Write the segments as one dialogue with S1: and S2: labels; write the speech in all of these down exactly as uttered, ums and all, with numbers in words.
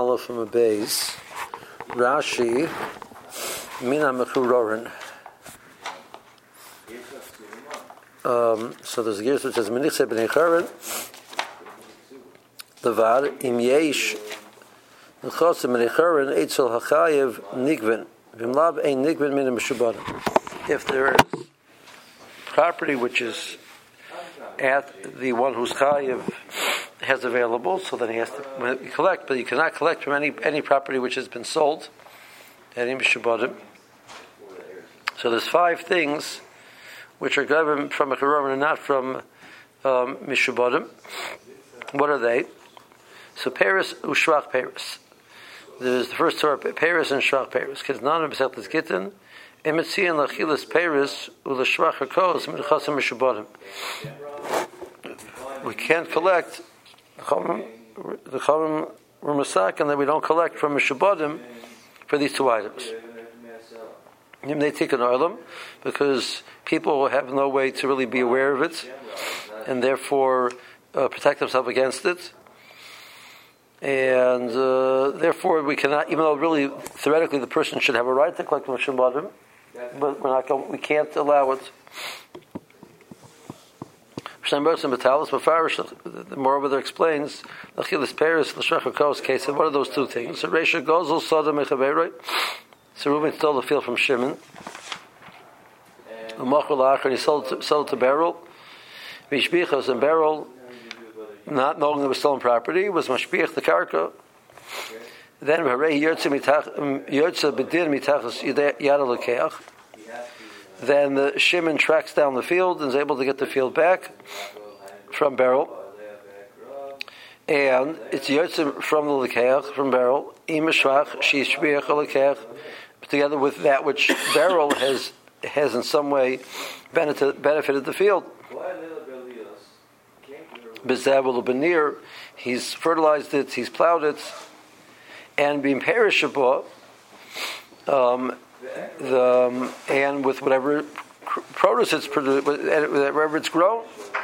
S1: Aleph from a base. Rashi, Mina Mechurorin. Um, so there's a gear which says Menichse b'nei Chorin. Levad im yesh nechos b'nei Chorin eitzel hachayev nigvin v'mlav ein nigvin min mishubadim. If there is property which is at the one whose chayev has available, so then he has to collect, but you cannot collect from any any property which has been sold, any mishubadim. So there's five things which are governed from a Chorin and not from um, mishubadim. What are they? So Paris u'shvach Paris. There's the first Torah, Paris and shvach Paris. Kiznanim b'sechtes gittin, emetzian lachilas Paris u'lashvach hakos m'chasim mishubadim. We can't collect the Chachamim were masak, and that we don't collect from mishubadim for these two items. They take an oilam because people have no way to really be aware of it, and therefore uh, protect themselves against it. And uh, therefore, we cannot, even though really theoretically the person should have a right to collect from mishubadim, but we're not going, we can't allow it. The moreover there explains Lachilas Paris, L'shvach Hakos case. What are those two things? So Reisha Gozel Soda Mechaberoi. So Reuben stole the field from Shimon. And he sold it to, sold it to Beryl. Mishbichos and Beryl, not knowing it was stolen property, was Mashbiach the Karka. Then Yotza Bedin Mitachos Yada Lekeach. Then the Shimon tracks down the field and is able to get the field back from Beryl. And it's Yotza from the Lekeach, from Beryl. Imashvach, she's Shbiach Lekeach. Together with that which Beryl has has in some way benefited, benefited the field. Bezabel Benir, he's fertilized it, he's plowed it, and being perishable, um, the um, and with whatever produce it's produced, wherever it's grown.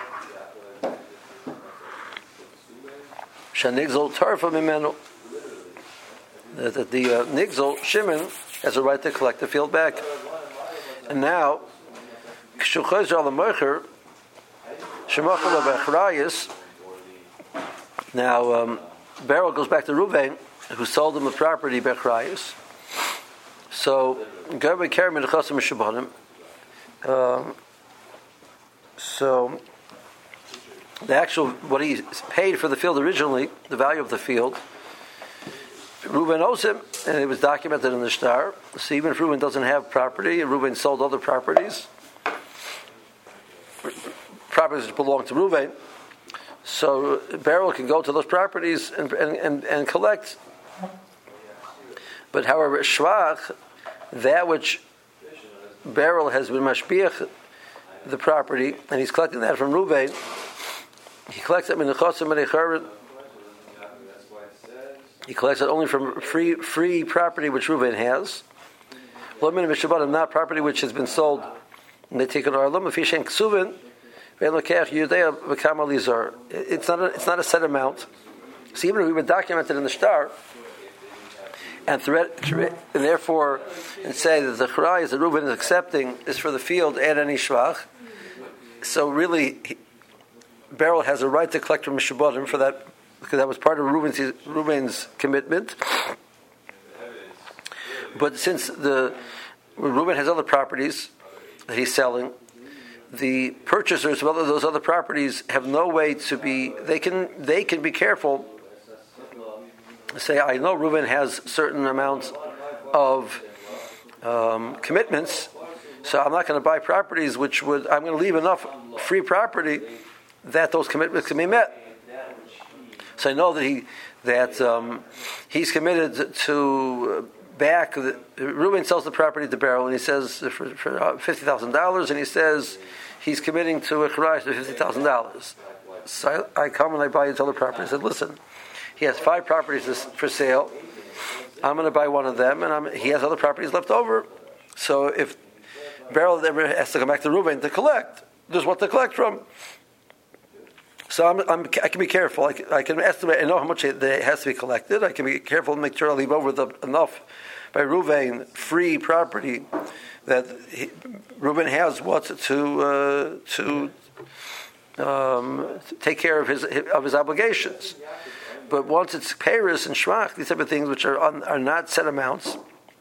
S1: Shanigzol Tarfa Mimenu. That the uh, Nigzol Shimon has a right to collect the field back. And now, now um, Beryl goes back to Reuven, who sold him the property Bechrayis. So, um, so the actual what he paid for the field originally, the value of the field, Reuben owes him, and it was documented in the Shtar. So even if Reuben doesn't have property, and Reuben sold other properties, properties which belong to Reuben, so Beryl can go to those properties and and, and, and collect. But however, Shvach, that which Beryl has been mashbiach the property, and he's collecting that from Reuben, he collects it in the Chosim and Echarim. He collects it only from free free property which Reuven has. Not property which has been sold. And they take an arlam. It's not a, it's not a set amount. So even if we were documented in the Shtar, and, threat, and therefore and say that the Chorayis that Reuven is accepting is for the field and any shvach, so really he, Beryl has a right to collect from mishubadim for that, because that was part of Reuben's, Reuben's commitment. But since the Reuben has other properties that he's selling, the purchasers of other, those other properties have no way to be. They can they can be careful. Say, I know Reuben has certain amounts of um, commitments, so I'm not going to buy properties which would. I'm going to leave enough free property that those commitments can be met. So I know that he that um, he's committed to back. The, Reuben sells the property to Beryl, and he says for, for uh, fifty thousand dollars, and he says he's committing to a charash for fifty thousand dollars. So I, I come and I buy his other property. I said, listen, he has five properties for sale. I'm going to buy one of them, and I'm, he has other properties left over. So if Beryl ever has to come back to Reuben to collect, there's what to collect from. So I'm, I'm, I can be careful. I can, I can estimate. I know how much it, it has to be collected. I can be careful and make sure I leave over the enough by Reuven free property that he, Reuven has what to uh, to, um, to take care of his of his obligations. But once it's Paris and Shvach, these type of things which are on, are not set amounts,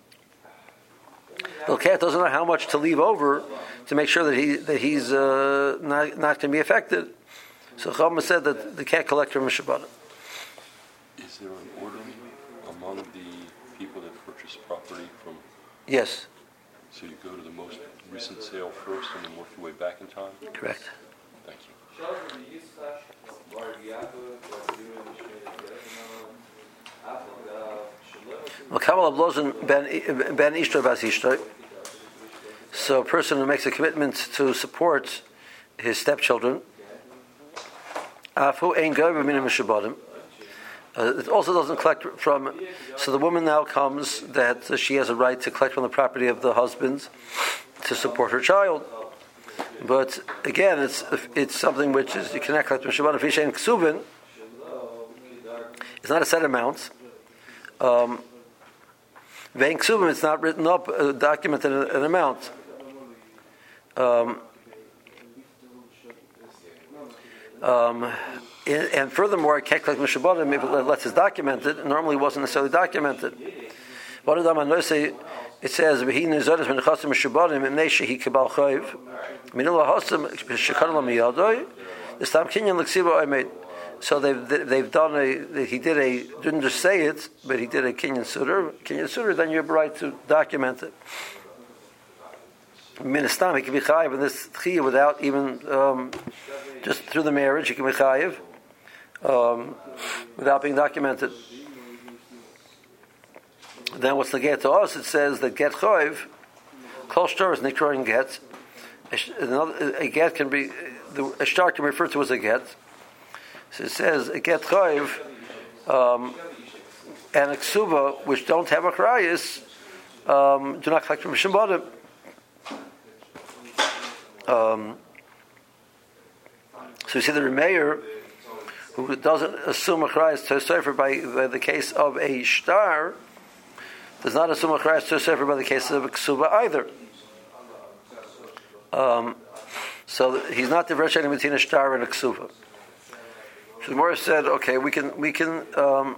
S1: the cat doesn't know how much to leave over to make sure that he that he's uh, not not going to be affected. So Chama said that the cat collector Mishabana.
S2: Is there an order among the people that purchase property from?
S1: Yes.
S2: So you go to the most recent sale first and then work your way back in time?
S1: Correct.
S2: Thank you.
S1: So a person who makes a commitment to support his stepchildren, uh, it also doesn't collect from. So the woman now comes that uh, she has a right to collect from the property of the husband to support her child. But again, it's it's something which is you cannot collect from Shabbat. If in Ksuvin, it's not a set amount. Um, Vein Ksuvin, it's not written up, uh, documented an, an amount. Um, um, and, and furthermore, I can't collect from Shabbat if it lets us document it. It normally wasn't necessarily documented. What did I say? It says, "V'hi nizadas min chasim mishabarim im neishi kibal chayiv minul hasim shekar lam yadoy." The stam kinyan l'ksiva I made. So they've they've done a he did a didn't just say it, but he did a kinyan suder. Kinyan suder, then you have a right to document it. Ministam, he can be chayiv in this chiyuv without even um, just through the marriage. He can be chayiv um, without being documented. Then what's the get to us? It says that get chayiv, kol shtar is nikroin get. Another a get can be the a shtar can be referred to as a get. So it says a get chayiv um, and a ksuba which don't have a chrayis um, do not collect from shembadim. Um, so you see the Remeir who doesn't assume a chrayis to a sefer by, by the case of a shtar does not assume a chrayis to a sefer by the case of a ksuba either. Um, so he's not differentiating between a shtar and a ksuba. So the Gemara said, okay, we can we can um,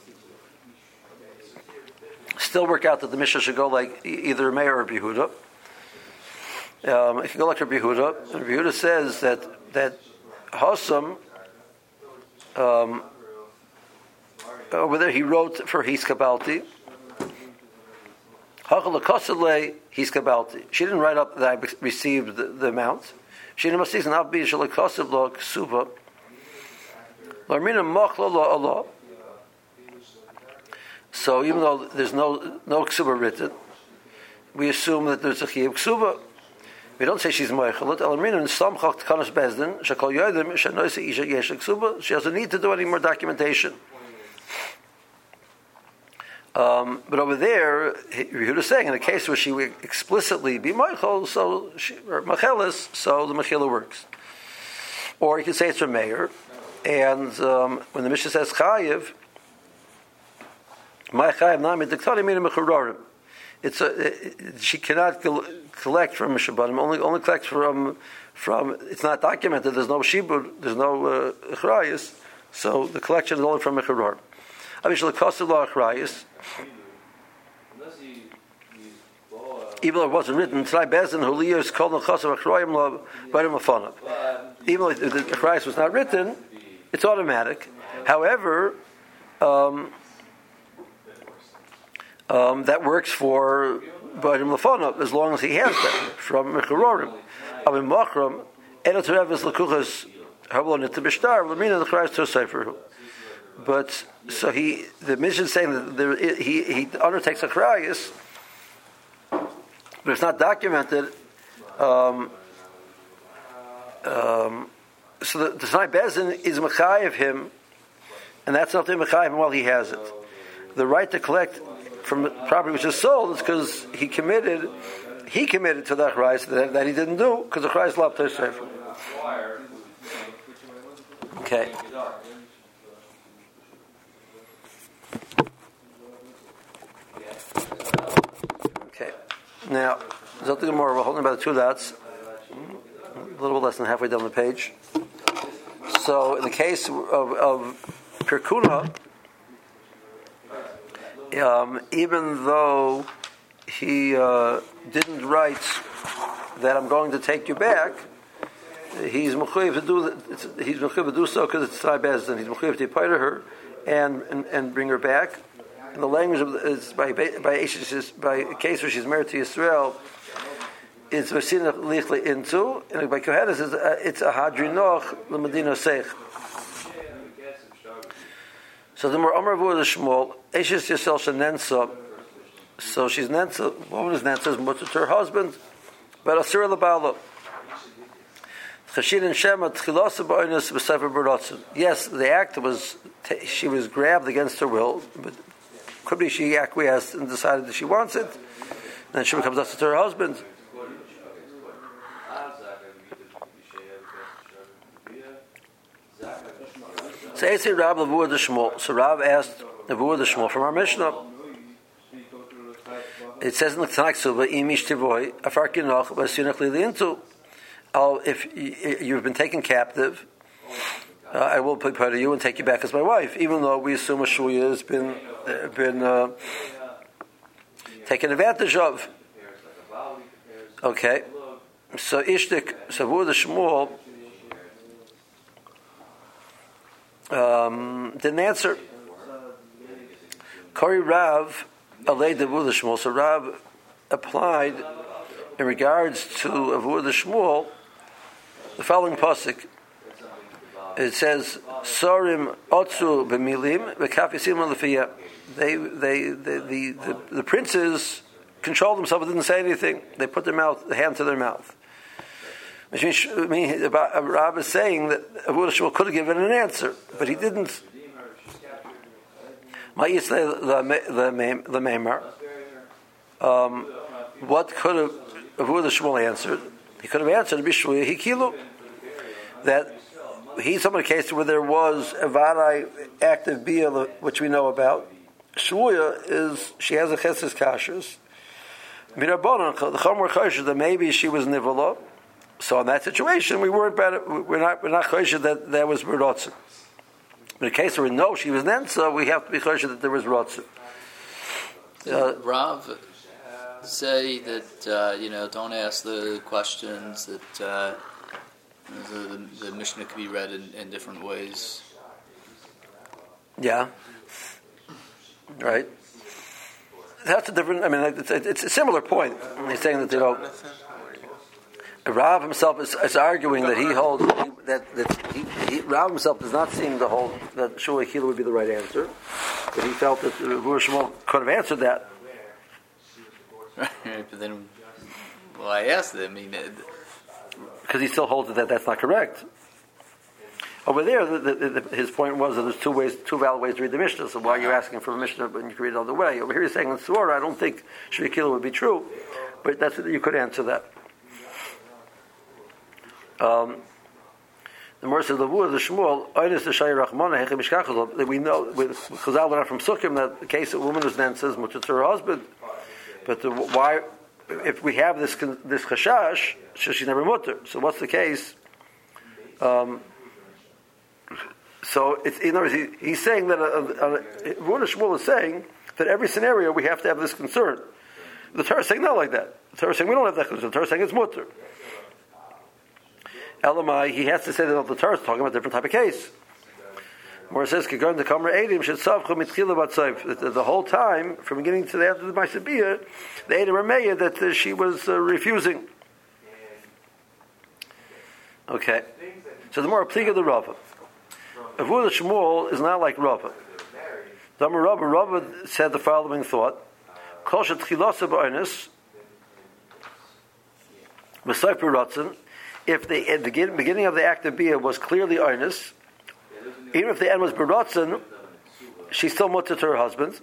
S1: still work out that the Mishnah should go like either Meir or Yehuda. Um, it can go like Rabbi Yehuda. And Rabbi Yehuda says that that Hossam um, over there he wrote for Hiskabalti. Hachalakosale Hiskabalti. She didn't write up that I received the, the amount. She didn't see an be shalakosab lo ksuba. So even though there's no no ksuba written, we assume that there's a chiyuv ksuba. We don't say she's moichelet. Elamrina in some chakt kanas bezdin shekol yodim shenoise isha yesh ksuba. She doesn't need to do any more documentation. Um, but over there, Yehuda is saying in a case where she would explicitly be moichel, so she, or machelis, so the mechila works. Or you can say it's from Meir. And um, when the Mishnah says chayiv, my chayiv nami diktani mina mechurorim. It's a, it, she cannot collect from mishabanim. Only only collects from from. It's not documented. There's no shibur. There's no chrayis. Uh, so the collection is only from mechurorim. Avishal kosav lo chrayis. Even though it wasn't written, Tzai Bezin Huliyah is called Chasav Achroyim Lo Barim Afanav. Even though the chrayis was not written, it's automatic. However, um, um, that works for Barim Lafonov as long as he has that from Mechurorim. Avim Machram, Enotarev is Lakuchas Hablon Itabishtar, Lamina the Christ to Sefer. But so he, the mission is saying that there, he he undertakes a chrayis, but it's not documented. Um, um, So the, the Tanai Bezin is mechayev him, and that's not the mechayev him while he has it. The right to collect from the property which is sold is because he committed, he committed to that right that, that he didn't do because the Christ loved his sefer. Okay. Okay. Now, Zot Gemara, we're holding about two dots, a little bit less than halfway down the page. So, in the case of, of Pirkuna, um, even though he uh, didn't write that I'm going to take you back, he's mechuyev to do that. He's mechuyev to do so because it's tzai bezdin. He's mechuyev to pay to her and, and and bring her back. And the language of is by by by a case where she's married to Yisrael. It's v'sina lichle into, and by Koheles is it's a hadrinoch l'medina seich. So the more Amar Vur the Shmuel, Eshes Yisrael shenensa. So she's nensa. Woman is nensa is mutter to her husband, but asura lebala. Chashin and Shema tchilasa ba'onis b'sefer b'rotzen. Yes, the act was t- she was grabbed against her will, but could be she acquiesced and decided that she wants it. And then she becomes usher to her husband. So Eitzi Rav Lavur the Shmuel. So Rav asked Lavur the Shmuel from our Mishnah. It says in the Tanakh Suba, Imish Tivoy, Afar Kinoch, Vasinach Liliintu. If you've been taken captive, uh, I will pay part of you and take you back as my wife, even though we assume a shuya has been uh, been uh, taken advantage of. Okay, so Ishtik Savur the Shmuel um, didn't answer. Kori Rav Alei Davur the Shmuel. So Rav applied in regards to Avur the Shmuel the following pasuk. It says, "Sorim otzu b'milim v'kafisim lefiya." They, they, the, the, the, the princes controlled themselves; didn't say anything. They put their mouth, the hand to their mouth. Which means, I mean, Rav is saying that Avur Shmuel could have given an answer, but he didn't. The Meimar. Um, what could have Avur Shmuel answered? He could have answered Bishvuya Hikilu, that he's some of the cases where there was a varai active bia, which we know about. Shvuya is she has a chesed kashrus. Mirabonon the chomer chosher that maybe she was nivola. So in that situation, we weren't better. We're not we're not chosher that there was rotzen. In the case where we know she was nensa, we have to be chosher that there was rotzen.
S3: Uh, Rav say that uh, you know don't ask the questions that uh, the, the Mishnah can be read in, in different ways.
S1: Yeah, right. That's a different. I mean, it's, it's a similar point. He's saying that you know, Rav himself is, is arguing that he holds that that he, he, Rav himself does not seem to hold that Shua Hila would be the right answer, but he felt that Avur Shmuel could have answered that.
S3: Right, but then, well, I asked him. I mean,
S1: because he still holds that that's not correct. Over there, the, the, the, his point was that there's two ways, two valid ways to read the Mishnah. So why are you asking for a Mishnah when you can read it the other way? Over here, he's saying in Suora, I don't think Shvikila would be true, but that's you could answer that. Um, the Morris of the Vur, the Shmuel, Oinis the Shai Rachmana Hechem Mishkachol. That we know with Chazal learned from Sukkim that the case of a woman who's then says much to her husband. But the, why, if we have this this chashash, so she's never mutter. So what's the case? Um, so it's in other words, he, he's saying that Avur Shmuel is saying that every scenario we have to have this concern. The Torah is saying not like that. The Torah is saying we don't have that concern. The Torah is saying it's mutter. Elamai, he has to say that the Torah is talking about a different type of case. Where it says, "Kagon the Kamer Eidim should savchu mitchila batzayv." The whole time, from beginning to the end of the Ma'aseh, the Eidim were made that uh, she was uh, refusing. Okay, so the more pliga the Rava. Avur Shmuel is not like Rava. The Rava Rava said the following thought: Kol shetchilasa ba'onis b'sayfer ratzon. If the at the beginning of the act of bia was clearly oinus, even if the end was beratzen, she's still mutter to her husband.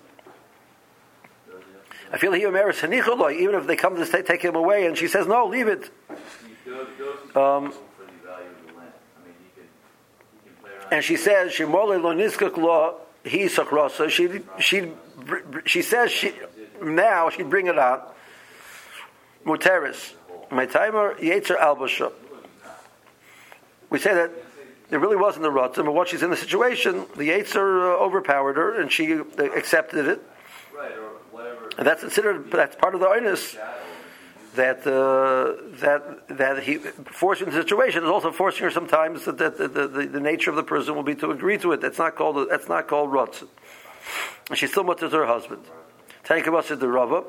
S1: I feel he meris hanichuloi, even if they come to take, take him away, and she says no, leave it. Um, and she says she mole lo niskuk lo he sakrosa. She she she says she now she'd bring it out. Muteris, my timer yetzer albasha. We say that it really wasn't the rotzim, but once she's in the situation, the yetzer uh, overpowered her, and she uh, accepted it. And that's considered. That's part of the onus that uh, that that he forcing the situation is also forcing her sometimes that, that, that the, the, the nature of the person will be to agree to it. That's not called that's not called rotzim. And she still mutters her husband. Tanikavas said the Rava.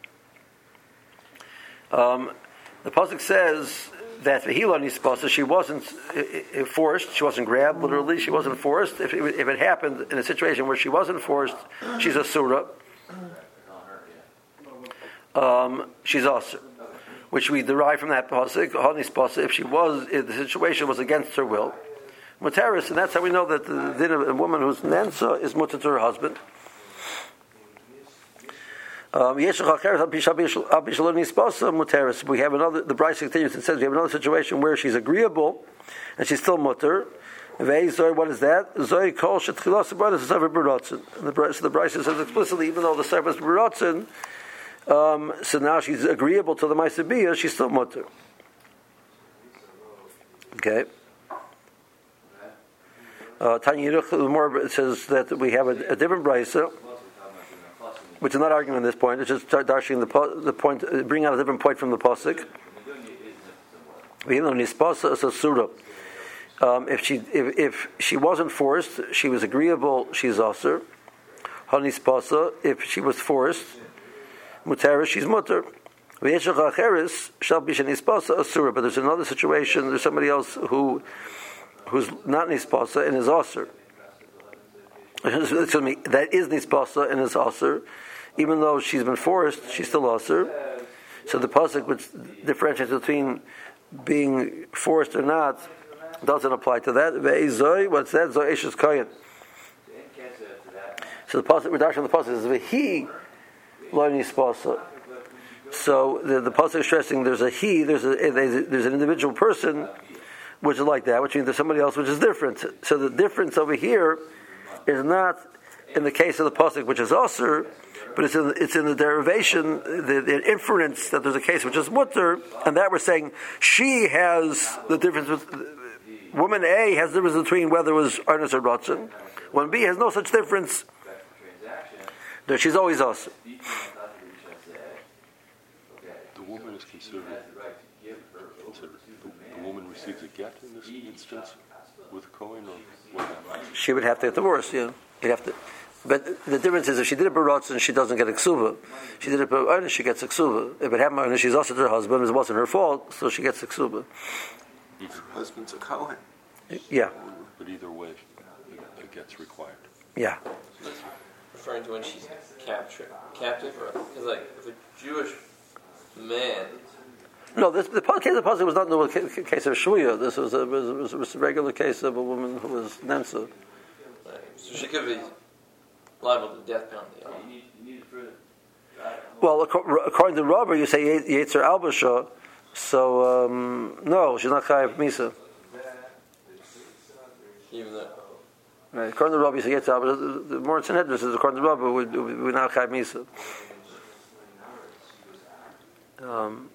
S1: Um, the pasuk says that Vehila Nispasa, she wasn't uh, forced, she wasn't grabbed, literally, she wasn't forced. If it, if it happened in a situation where she wasn't forced, she's a surah. Um, she's also, which we derive from that pasuk. Nispasa, if she was, if the situation was against her will, Mutaris, and that's how we know that the din of a woman who's nensa is mutter to her husband. Um, we have another, the Bryce continues and says we have another situation where she's agreeable and she's still mutter. What is that? So the Bryce says explicitly, even though the service berotzen, um, so now she's agreeable to the Maisabiyah, she's still mutter. Okay. Uh, Tanya Yeruch says that we have a, a different Bryce, which is not arguing on this point. It's just darshing the, po- the point, uh, bring out a different point from the pasuk. Um, if she if, if she wasn't forced, she was agreeable. She's aser. Hanispasa. If she was forced, mutera, she's mutter. Shall be shenispasa asura. But there's another situation. There's somebody else who who's not nispasa and is aser. Excuse me. That is nispasa and is aser. Even though she's been forced, she's still aser. So the pasuk, which differentiates between being forced or not, doesn't apply to that. Ve'izoi, what's that? Zoi eshes kohen. So the pasuk, reduction of the pasuk is ve'hi lo nispasa. So the, the pasuk is stressing there's a he, there's a there's an individual person which is like that, which means there's somebody else which is different. So the difference over here is not in the case of the pasuk, which is aser, but it's in, it's in the derivation, the, the inference that there's a case which is mutter, and that we're saying she has the difference with woman A has the difference between whether it was earnest or rotzen. One B has no such difference. That she's always us.
S2: The woman is considered, considered the, the woman receives a get in this instance with Cohen, or what happens?
S1: She would have to get divorced. Yeah, you'd have to. But the difference is if she did it berotzen, she doesn't get ksuba. She did it berotzen, she gets ksuba. If it happened berotzen, she's also to her husband. It wasn't her fault, so she gets ksuba.
S4: Her husband's a Cohen.
S1: Yeah.
S2: But either way, it gets required.
S1: Yeah.
S5: Referring to when she's captured, captive, or because like if a Jewish man.
S1: No, this the case of the puzzle was not the case of Shvuya. This was a, was, was a regular case of a woman who was Nemsa.
S5: So she could be liable to the death penalty.
S1: Well, according to Robert, you say Yetzer Albasha, so um, no, she's not Chayav Misa.
S5: Even though.
S1: Right. According to Rabbi, you say Yetzer Albasha. The more Sanhedrin says, according to Rabbi, we're not Chayav Misa. Um,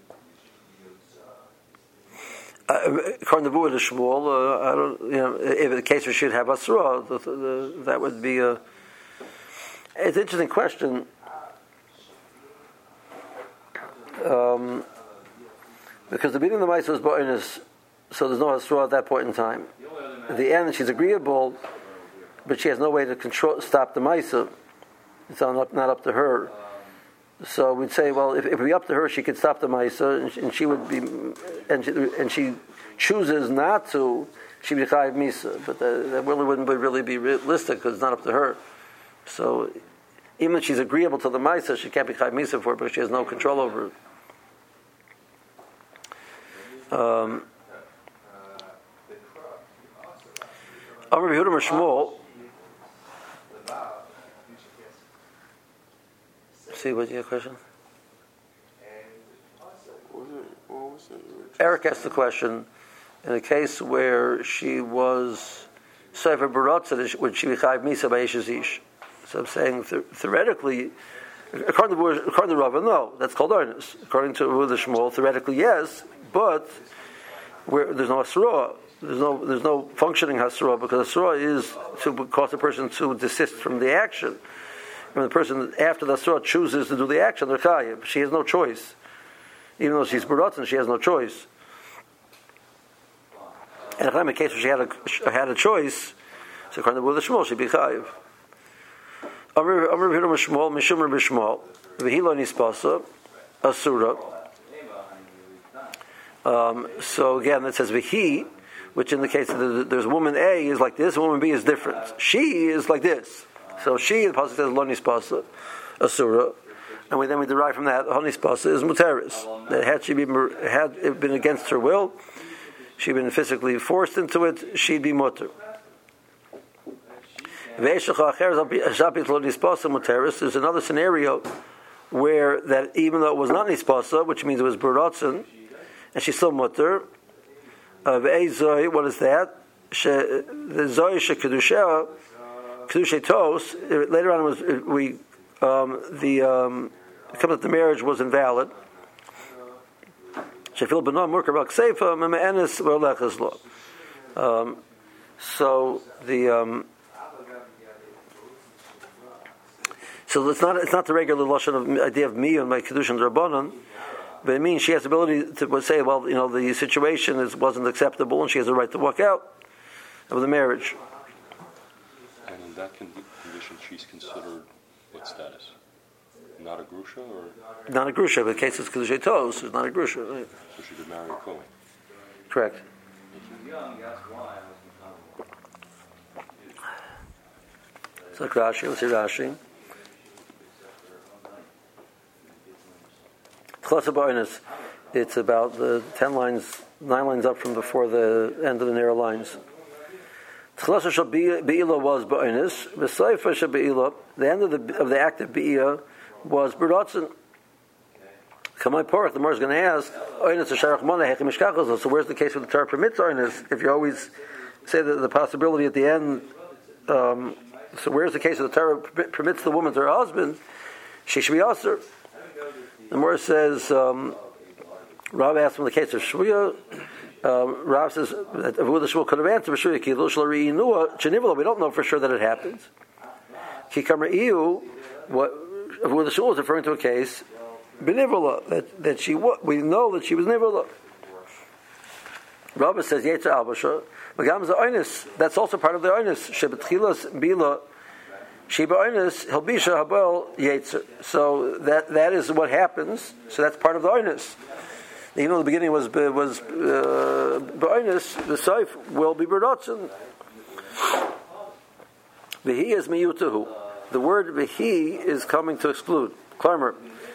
S1: uh, according to Buddha Shmuel, uh, I don't, you know, if the case we should have Asra, the, the, that would be a. It's an interesting question. Um, because the beating of the mice was bonus, so there's no Asra at that point in time. At the end, she's agreeable, but she has no way to control, stop the mice. It's not, not up to her. So we'd say, well, if, if it be up to her, she could stop the Maisa, and, and she would be, and she, and she chooses not to, she'd be Chayiv Misa. But that, that really wouldn't really be realistic because it's not up to her. So even if she's agreeable to the Maisa, she can't be Chayiv Misa for it because she has no control over it. Um, Amar Yehuda or Shmuel. See, what's your question? Eric asked the question, in a case where she was Sefer Barotzah would she be chayiv misa by ish. So I'm saying th- theoretically, according to according to Rava, no, that's called oinus. According to the Shmuel, theoretically yes, but where there's no hasra, there's no there's no functioning hasra, because hasra is to cause a person to desist from the action. When the person after the hasra chooses to do the action, they're chayiv. She has no choice, even though she's barotzah, she has no choice. And in a case where she had a had a choice, so according to the Shmuel, she'd be chayiv. Amr Amr Hiram Shmuel Mishum Rabbi Shmuel V'hilo Nispasa Asura. Um, so again, it says V'hi, which indicates that there's woman A is like this, woman B is different. She is like this. So she, the pasuk says Lo Nispasa Asura, and we then we derive from that Lo Nispasa is Muteris. That had she been had it been against her will, she'd been physically forced into it, she'd be mutter. There's another scenario where that even though it was not nispasa, which means it was baratzin, and she's still mutter. Uh, what is that? The zoy shekadusha, kedusha tos. Later on, was we um, the um, come that the marriage was invalid. Shefil benon murkavak seifa meme'enes v'olechas lo. So the um, So it's not it's not the regular lashon of idea of me and my kedushin drabanan, but it means she has the ability to say, well, you know, the situation is wasn't acceptable, and she has the right to walk out of the marriage.
S2: And in that condition, she's considered what status? Not a grusha, or
S1: not a grusha? But in case it's kedushay tos, it's not a grusha. Right?
S2: So she could marry a kohen.
S1: Correct. So Rashi, let's see Rashi. It's about the ten lines, nine lines up from before the end of the narrow lines. Be'ila was ba'inus. B'seifa be'ila. The end of the of the act of be'ila was b'rotzen. Kamei porach. The Gemara is going to ask, oinus sharach mana hechim mishkachos. So where's the case where the Torah permits oinus? If you always say that the possibility at the end. Um, so where's the case where the Torah permits the woman to her husband? She should be aser. The Gemara says, um, Rav asked him the case of Shvuya. Um, Rav says that Avu the Shmuel could have answered Shvuya ki lo shlari inua chenivla. We don't know for sure that it happens. Ki kamar iu, what Avu the Shmuel is referring to a case benivla that that she we know that she was nivla. Rav says Yetzer Albasha Magam the Oinus. That's also part of the Oinus. Shebetchilas bila. Sheba Oinus, Hilbisha Habel Yetzer. So that that is what happens. So that's part of the Oinus. Even though the beginning was was uh, Oinus, the Seif will be Berdotzen. V'hi is miyutahu. The word v'hi is coming to exclude. Klarmer.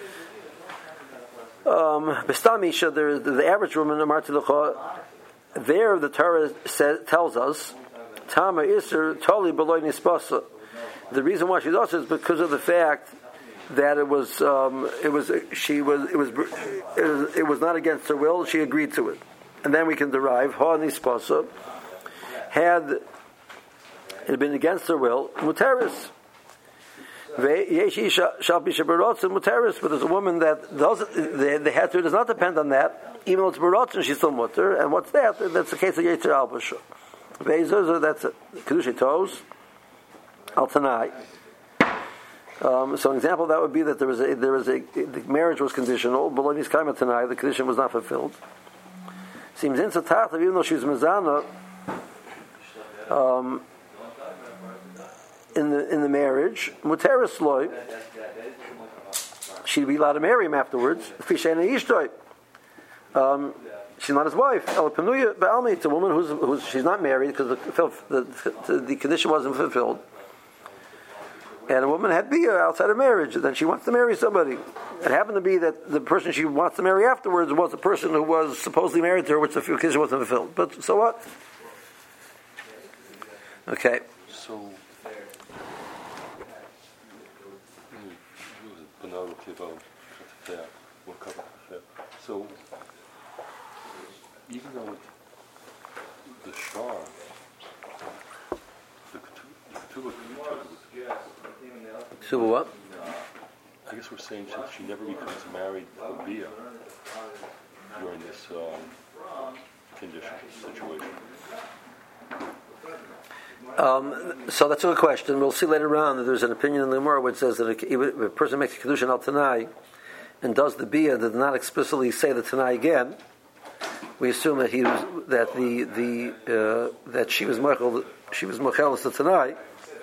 S1: Um, Bestamisha, the, the average woman in Martilucha, there the Torah says, tells us, Tama Isser Toli Beloy Nispasa. The reason why she's also is because of the fact that it was, um, it was, she was, it was, it was, it was not against her will. She agreed to it, and then we can derive Ha Nispasa. Had it been against her will, Muteris. Yeshi shall be Shabarotzen Muteris, but there's a woman that doesn't. The, the heter does not depend on that. Even though it's Barotzen, she's still mutter. And what's that? That's the case of Yetzer Albasha. Ve'ezuzah, that's Kedushay Tos. Al Tanai. Um, so an example of that would be that there was a there was a the marriage was conditional, but B'lo Niskayma Tanai, the condition was not fulfilled. Seems in Satatav, even though she was Mizana, um, in the in the marriage, Muteris Loy, she'd be allowed to marry him afterwards. Fishena Ishtoi. Um, she's not his wife. El Penuya Ba'almi, it's a woman who's who's she's not married because the the, the the condition wasn't fulfilled. And a woman had bia outside of marriage, and then she wants to marry somebody. It happened to be that the person she wants to marry afterwards was the person who was supposedly married to her, which the condition wasn't fulfilled. But so what? Okay.
S2: So, so even though the shah Tuba
S1: So what?
S2: I guess we're saying she, she never becomes married for Bia during this um, condition, situation.
S1: Um, so that's a good question. We'll see later on that there's an opinion in the Gemara which says that a, if a person makes a kedushin al Tanai and does the Bia, does not explicitly say the Tanai again, we assume that he was that the the uh, that she was mochel she was mochelis the Tanai.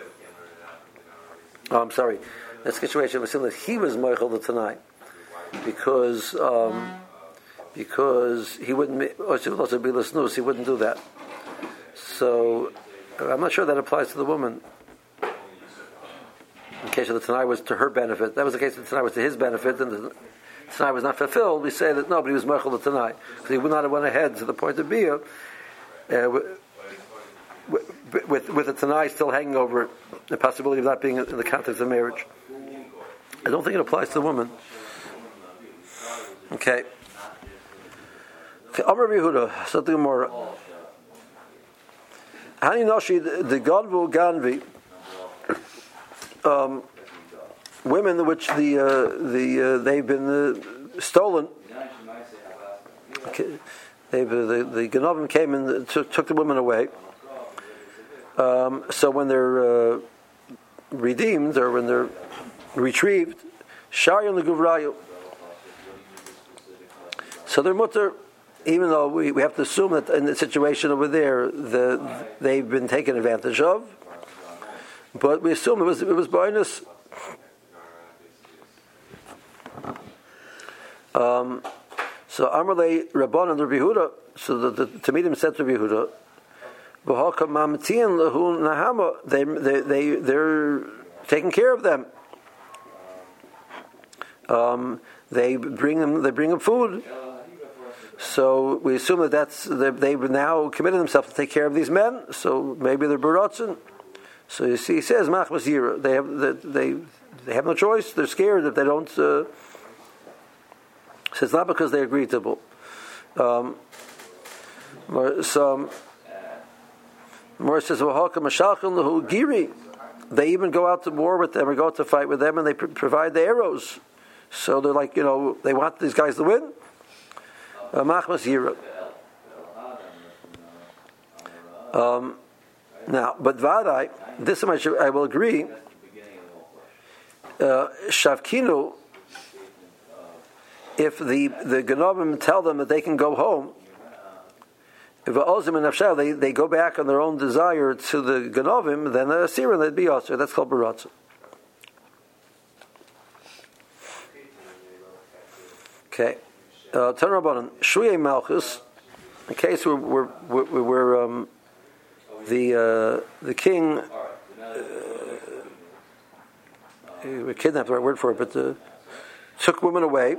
S1: Oh, I'm sorry. That situation, we assume that he was mochel the Tanai because um, because he wouldn't also be listeners. He wouldn't do that. So I'm not sure that applies to the woman. In case of the Tanai was to her benefit, that was the case of the Tanai was to his benefit, and the Tanai was not fulfilled. We say that nobody was mochel the Tanai because he would not have went ahead to the point of Bia uh, with, with with the Tanai still hanging over it, the possibility of not being in the context of marriage. I don't think it applies to the woman. Okay. Okay. Amar Yehuda, so the Gemara. Hani Noshi the Ganvu Ganvi. Um, women which the uh, the uh, they've been uh, stolen. Okay. They the the Ganavim came and took, took the women away. Um, so when they're uh, redeemed or when they're retrieved, Sharion the Guvrayu. So they're mutter, even though we, we have to assume that in the situation over there, the they've been taken advantage of. But we assume it was it was bonus. Um, so Amarle Rabban and Rabbi Yehuda. So the, the Talmidim said to Rabbi Yehuda, They they they they're taking care of them. Um, they bring them. They bring them food. So we assume that that's they've now committed themselves to take care of these men. So maybe they're baratzen. So you see, he says machmas yira. They have they they have no choice. They're scared if they don't. Uh, so it's not because they agree to. Um, so. More says giri. They even go out to war with them or go out to fight with them, and they pr- provide the arrows. So they're like, you know, they want these guys to win. Machmas yira. Um, now, but vadai, this much I will agree. Uh, Shavkinu, if the the Ganavim tell them that they can go home. If they they go back on their own desire to the Ganovim, then a Assyrian they'd be also. That's called Baratza. Okay. Uh, Tan Rabbanan, Shuyei Malchus, in case we're, we're, we're, we're um, the uh, the king, uh, we kidnapped the right word for it, but uh, took women away.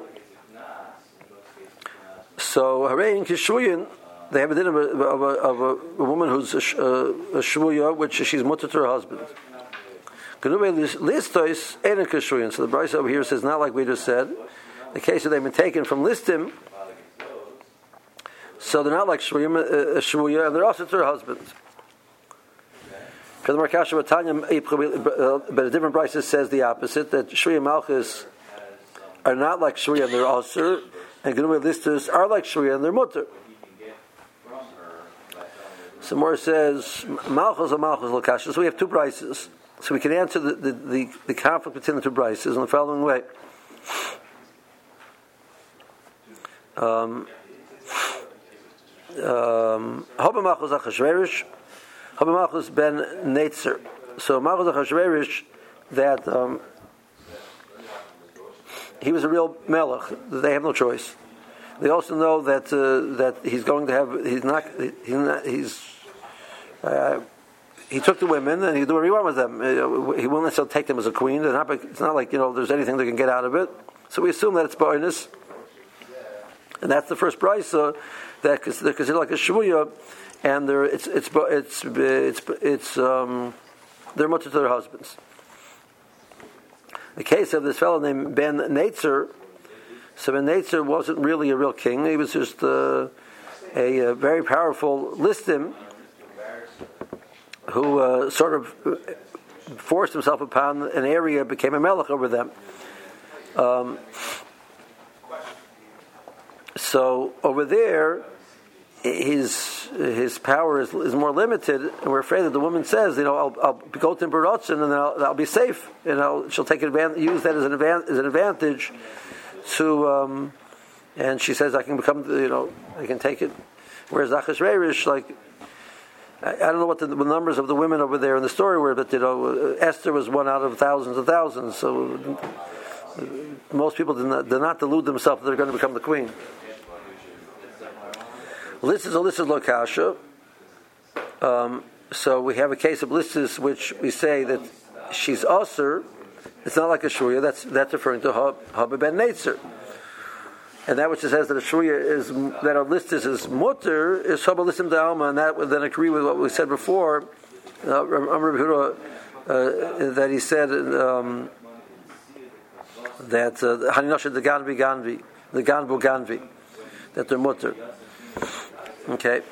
S1: So Harein Kishuyin. They have a din of a, of a, of a, a woman who's a, a, a shvuya, which she's mutter to her husband. So the Brisa over here says not like we just said. The case that they've been taken from listim, so they're not like shvuya, uh, shvuya and they're also to her husband. But a different Brisa says the opposite, that shvuya malchus are not like shvuya and they're also, and genuvei listos are like shvuya and they're mutter. So more says Malchus or Malchus Lakasha. So we have two Brises. So we can answer the, the, the, the conflict between the two Brises in the following way. Um, um, Hoba Malchus Achashverish, Hoba Malchus ben Netzer. So Malchus Achashverish, that um, he was a real melech. They have no choice. They also know that uh, that he's going to have. He's not. He's not. He's. Uh, he took the women and he do whatever he wanted with them. Uh, he won't necessarily take them as a queen. Not, it's not like, you know, there's anything they can get out of it. So we assume that it's bonus, and that's the first price. Uh, that they're considered like a shvuya, and they're it's it's it's it's it's um, they're much to their husbands. The case of this fellow named Ben Netzer. So Ben Netzer wasn't really a real king. He was just uh, a, a very powerful listim who uh, sort of forced himself upon an area, became a melech over them. Um, so over there, his his power is, is more limited, and we're afraid that the woman says, you know, I'll, I'll go to Baratzen and I'll, I'll be safe. You know, she'll take advantage, use that as an advantage, as an advantage to, um, and she says, I can become, you know, I can take it. Whereas Achashverosh, like, I, I don't know what the, the numbers of the women over there in the story were, but you know, Esther was one out of thousands and thousands. So uh, most people did not, did not delude themselves that they're going to become the queen. Listis or listis lokasha. Um, so we have a case of listis which we say that she's usher. It's not like a shuya. That's that's referring to Haba ben Netzer. And that which it says that a shuya is that a listis is mutter is Haba listim d'alma, and that would then agree with what we said before. Uh, remember uh, that he said um, that Haninasha the Ganvi Ganvi the Ganbu Ganvi that they're mutter. Okay.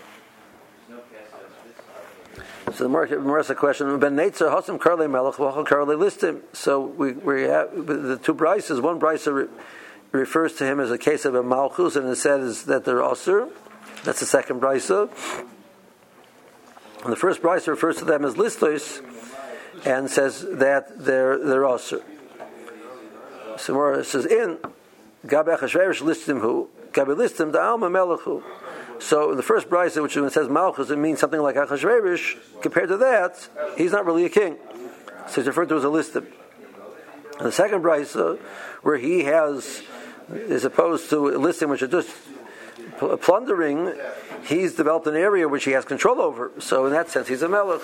S1: So the Marissa question: Ben Netzer Hasam Karle Melech V'Achal Karle Listim. So we we have the two brises. One brisa re, refers to him as a case of a malchus, and it says that they're osir. That's the second brisa. And the first brisa refers to them as listos, and says that they're they're osir. So Marissa says in Gabe Achashverosh Listim Hu Gabe Listim Da'alma Melechu. So in the first brisa, which when it says Malchus, it means something like Achashverosh. Compared to that, he's not really a king. So he's referred to as a listim. And the second brisa, where he has, as opposed to a listim which is just plundering, he's developed an area which he has control over. So in that sense, he's a melech.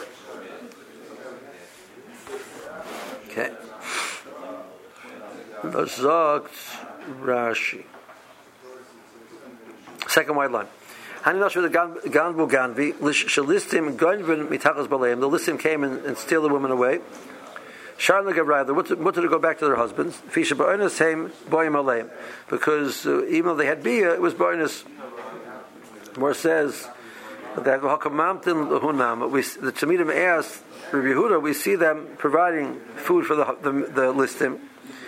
S1: Okay. Zogt Rashi. Second wide line. The listim came and, and steal the women away. What to go back to their husbands? Because uh, even though they had bia, it was bonus. More says that the Talmidim asked Rabbi Yehuda, we see them providing food for the the, the listim.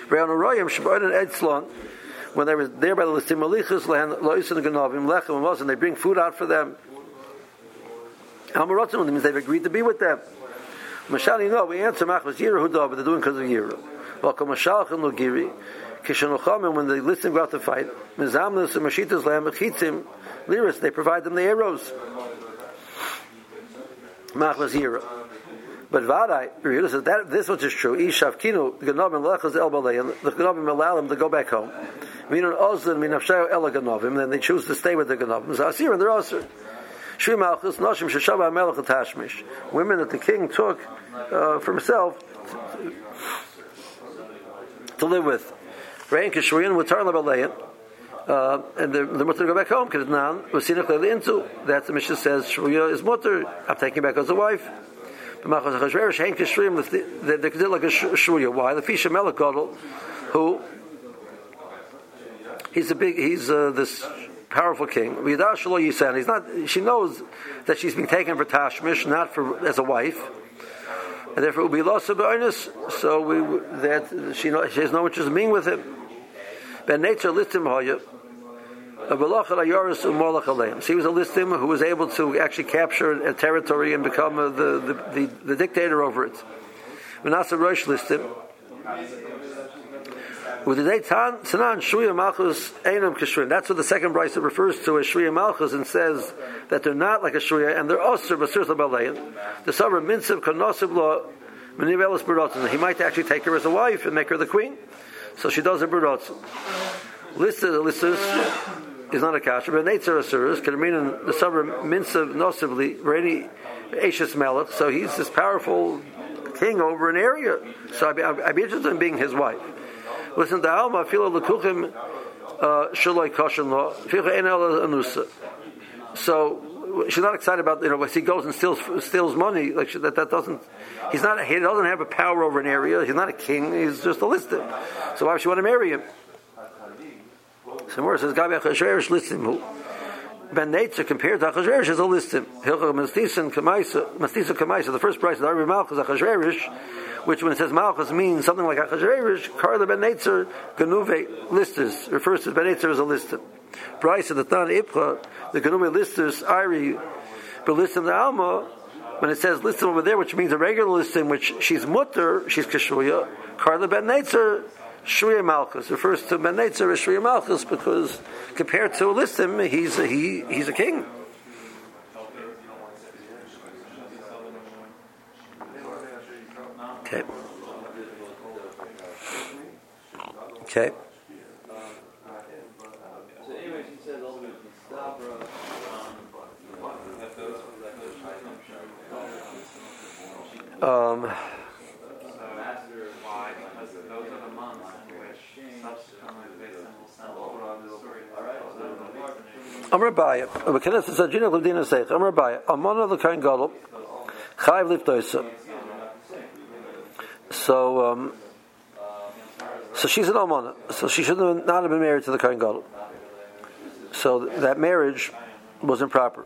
S1: When they were there by the listim, and they bring food out for them. Almarotzim means they've agreed to be with them. Mashali, no, we answer Machmas Yeruhudah, but they're doing because of Yeru. Welcome Mashalchan Lugiri, Kishanochamim, when the listim go out to fight, Mizamnus and Mashitas Lam, Chitzim, Liris, they provide them the arrows. Machmas Yeru. But Vadai, Yehuda says that this which is true. Ishavkinu, the Ganavim Lechaz El Balei, and the Ganavim allow them to go back home. Minun Ozlan, Minafshayo El Ganavim, then they choose to stay with the Ganavim. Zasir and they're Osir. Shri Malchus, Noshim Sheshava Melech Tashmish. Women that the king took uh, for himself to, to live with. Rein Kishriyan, Mutar Labaleyan. Uh, and they're, they're mutter to go back home because now we're seeing clearly into that the Mishnah says Shruya is mutter. I'm taking back as a wife. They consider like a shruya. Why? The Fisha Melech Gadol, who he's a big, he's uh, this powerful king. He's not. She knows that she's being taken for tashmish, not for as a wife, and therefore it will be lost of bonus. So we that she know, she has no interest in being with him. Ben nature listim hoya. So he was a listim who was able to actually capture a territory and become a, the, the, the, the dictator over it. Menasa Rosh listim. With the Deitan Sanan Shriya Malchus Einam Kishrin. That's what the second brisa refers to as Shriya Malchus and says that they're not like a Shriya and they're Osir Basir Balayan. The Sabra Minsiv Kanosib Law Menivelis Berotzen. He might actually take her as a wife and make her the queen. So she does a Berotzen. Listed listed is not a kasher, but Netzer Asuras can mean in the suburb Minsav Nosivli, Reni Ashes Melech, so he's this powerful king over an area. So I'd be, I'd be interested in being his wife. Listen to Alma, Fila Lukuchim Shaloi Koshin Law, Fila Enel Anusa. So she's not excited about, you know, if he goes and steals steals money, like that that doesn't he's not he doesn't have a power over an area, he's not a king, he's just a listed. So why would she want to marry him? So more says Gabi Achashverosh listim. Ben Netzer compared to Achashverosh is a listim. Hilchah Mastisa Kamaisa, Mastisa Kamaisa. The first price of the Arbi Malchus Achashverosh which when it says Malchus means something like Achashverosh, Karla ben Netzer, Genuve listers, refers to ben Netzer as a lister. Bryce of the Tan Ipcha, the Genuve listers, Iri, but listim the Alma, when it says listim over there, which means a regular listim, which she's mutter, she's Keshuya, Karla ben Netzer, Shriya Malchus, refers to ben Netzer as Shriya Malchus because compared to a listim, he's a, he, he's a king. Okay. Okay.
S6: So anyways, he says ultimately Sabra,
S1: um,
S6: so asked her why, because those are the months in which subsequently based on will send over the story.
S1: Amar Baya, Bekenes is a Gina Levdina Seich. Amar Baya, Amon of the Kain Gadol, Chayv Liftoisa. So, um, so she's an almana. So she should have not have been married to the Kohen Gadol. So that marriage was improper.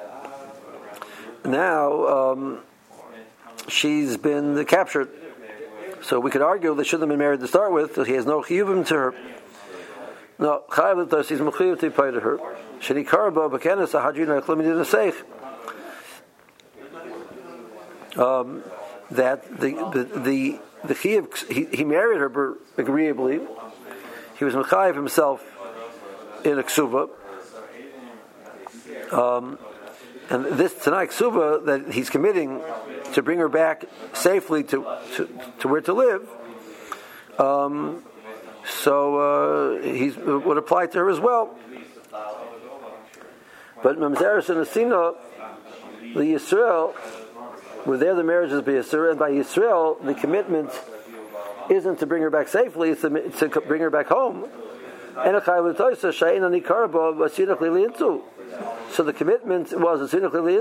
S1: Now um, she's been captured. So we could argue they shouldn't have been married to start with. So he has no chiyuvim to her. No, chayav l'tos he's mechuyev to pay to her. Sheni karba b'kenes ahadrina echlemidina seich. Um. That the the the, the chiyuv, he, he married her agreeably. He was mechayev himself in a ksuva, um, and this tonight ksuva that he's committing to bring her back safely to to, to where to live. Um, so uh, he would apply to her as well. But Mamzeres and Asina, the Yisrael. Where there the marriage is by Yisrael, and by Yisrael the commitment isn't to bring her back safely; it's to, to bring her back home. So the commitment was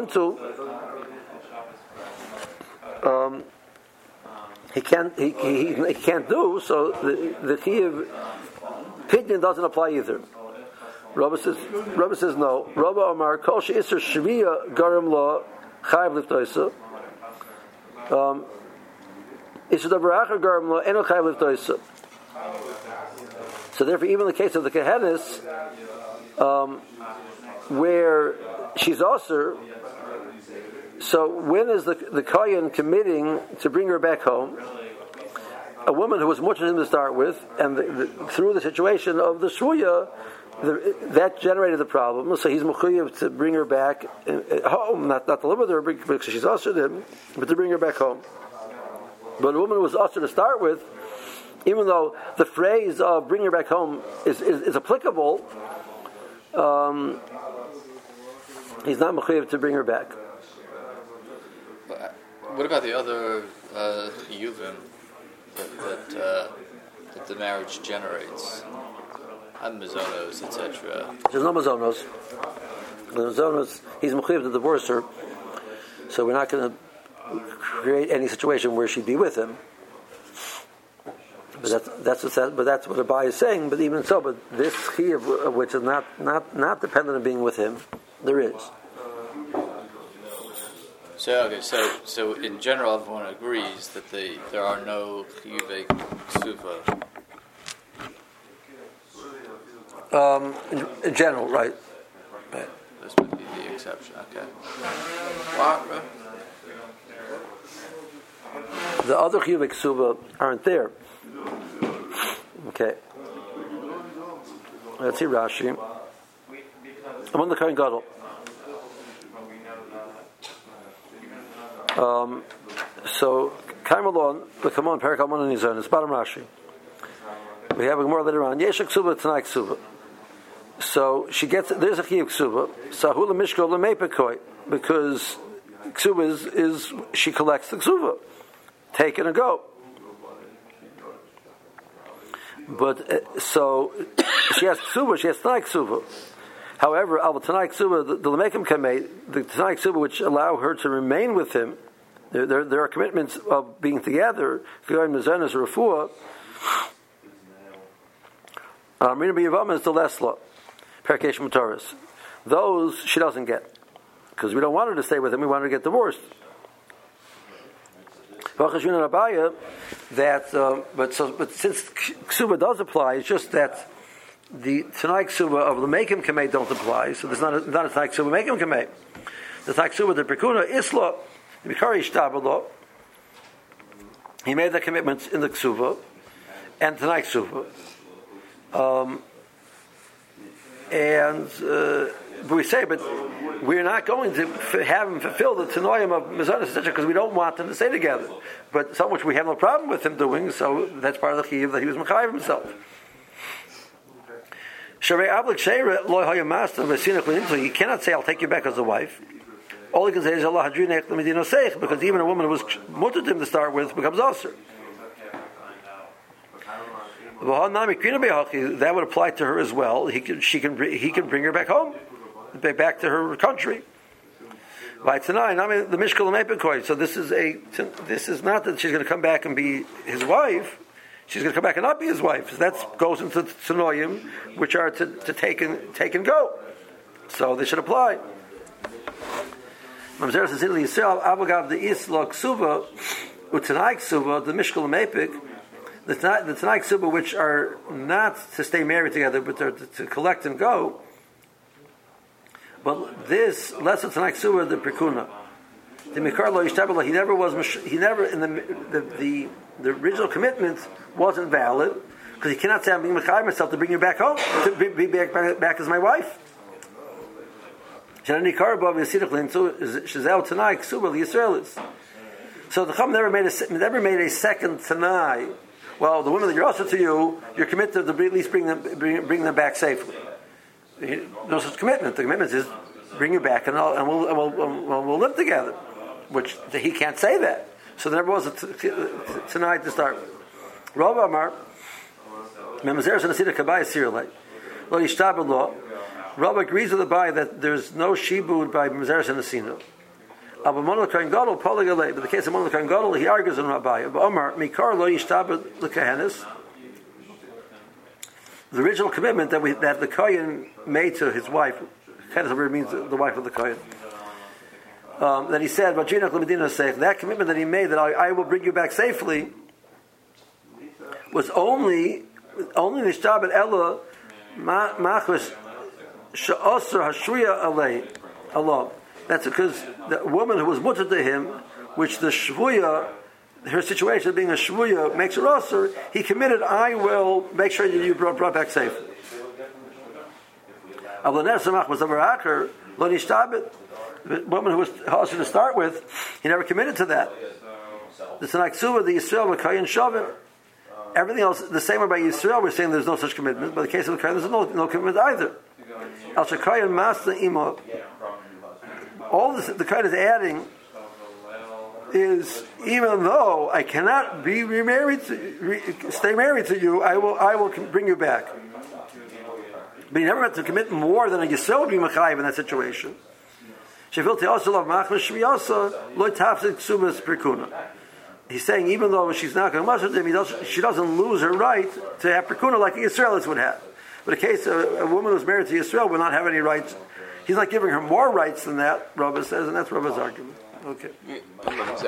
S1: um, he can't he, he, he can't do so. The the chiyuv pidyon doesn't apply either. Rabbi says Rabbi says no. Rabbi Amar Kol she'isur shviya garim lo chayv liftoisa. Um, so therefore, even in the case of the Kehenis, um, where she's also, so when is the the Kohen committing to bring her back home? A woman who was much him to start with, and the, the, through the situation of the Shvuya, the, that generated the problem. So he's mechuyev to bring her back home, not not to live with her because she's ushered him, but to bring her back home. But a woman who was ushered to start with, even though the phrase of bring her back home is is, is applicable, um, he's not mechuyev to bring her back.
S3: What about the other uh, yuvim that that, uh, that the marriage generates? And mazonos, et cetera.
S1: There's no mazonos. The mazonos, he's mechuyev to divorce her, so we're not going to create any situation where she'd be with him. But that's that's what that, but that's what Abai is saying. But even so, but this chiyuv, which is not not not dependent on being with him, there is.
S3: So okay, so so in general, everyone agrees that they there are no chiyuvei ksuva.
S1: Um, in, in general, right. right.
S3: This would be the exception, okay. Wow.
S1: The other chiyuvei ksuva aren't there. Okay. Let's see Rashi. I'm on the Kohen Gadol. Um, so, Kaimalon, the Kamon, Perikamon, and Nizon, it's bottom Rashi. We have a more later on. Yesh ksuba, Tanai ksuba. So she gets there's a chiyuv ksuba. Sahula mishko lemepekoi, because ksuba is, is she collects the ksuba, take it and go. But uh, so she has ksuba, she has tanai ksuba. However, al tanai ksuba, the, the lemekim kamei, the tanai ksuba which allow her to remain with him. There, there, there are commitments of being together. Fiyoim mezenas refuah. Amrina b'Yavama is the lesla, Perkesh Mutaris. Those she doesn't get because we don't want her to stay with him. We want her to get divorced. That, um, but so, but since ksuba does apply, it's just that the Tanai ksuba of the Mekim Kamei don't apply. So there's not a, not a Tanai ksuba Mekim Kamei. The Tanai ksuba the Prekuna Isla the Mikari Shtabalo. He made the commitments in the ksuba and Tanai ksuba, um, and uh, but we say, but we're not going to f- have him fulfill the Tanoim of Mizanis because we don't want them to stay together. But some which we have no problem with him doing, so that's part of the chiyuv that he was mechayiv himself. You cannot say, I'll take you back as a wife. All he can say is, Allah because even a woman who was mutter to him to start with becomes usher. That would apply to her as well. He can, she can, he can bring her back home, back to her country. By tonight, I mean the Mishkal Mepikoi. So this is a, this is not that she's going to come back and be his wife. She's going to come back and not be his wife. So that goes into Tanoim, which are to, to take and take and go. So they should apply. Mamzer says in Yisrael, Avagav the Isla Ksuba, Utanai Ksuba, the Mishkal Mepik. The Tanai Ksuba, which are not to stay married together, but they're to, to collect and go. But this, less of Tanai Ksuba, the Prekuna. The Mikar Lo Yishtabala, he never was, he never, in the, the, the, the original commitment wasn't valid, because he cannot say, I'm being Mechai myself to bring you back home, to be, be back, back, back as my wife. So the Chacham never made a, never made a second Tanai. Well, the women that you're also to you, you're committed to at least bring them, bring, bring them back safely. No such commitment. The commitment is bring you back, and, I'll, and, we'll, and we'll, we'll, we'll live together. Which he can't say that. So there never was a t- t- tonight to start with. Rav Amar, Memazers and Asida Kabaya Sirlai, Lo Yishtabah. Rav agrees with the Bai that there's no shibud by Memazers and Asina. But the case of Monolakain Gadol, he argues in Rabbi. Omar, Mikar lo yishtabed l'kahanis. The original commitment that we that the kohen made to his wife, kahanis means the wife of the kohen. Um, that he said, that commitment that he made that I, I will bring you back safely was only only nishtabed ella machus she'osr hashriya alei alone. That's because the woman who was mutter to him, which the shvuya, her situation of being a shvuya makes her usher, he committed, I will make sure that you brought, brought back safely. The woman who was usher to start with, he never committed to that. The Tanai Ksuba, the Yisrael, Makayin Shavin, everything else, the same way by Yisrael, we're saying there's no such commitment, but in the case of the Kayin, there's no, no commitment either. Al Shakayin Master Ima. All this, the kind is adding is, even though I cannot be remarried, to, re, stay married to you, I will, I will bring you back. But you never had to commit more than a Yisrael would be mechayiv in that situation. He's saying even though she's not going to muscle him, he doesn't, she doesn't lose her right to have prekuna like the Yisraelis would have. But in case a, a woman who's married to Yisrael will not have any rights. He's not giving her more rights than that, Rabbi says, and that's Rabbi's argument. Okay.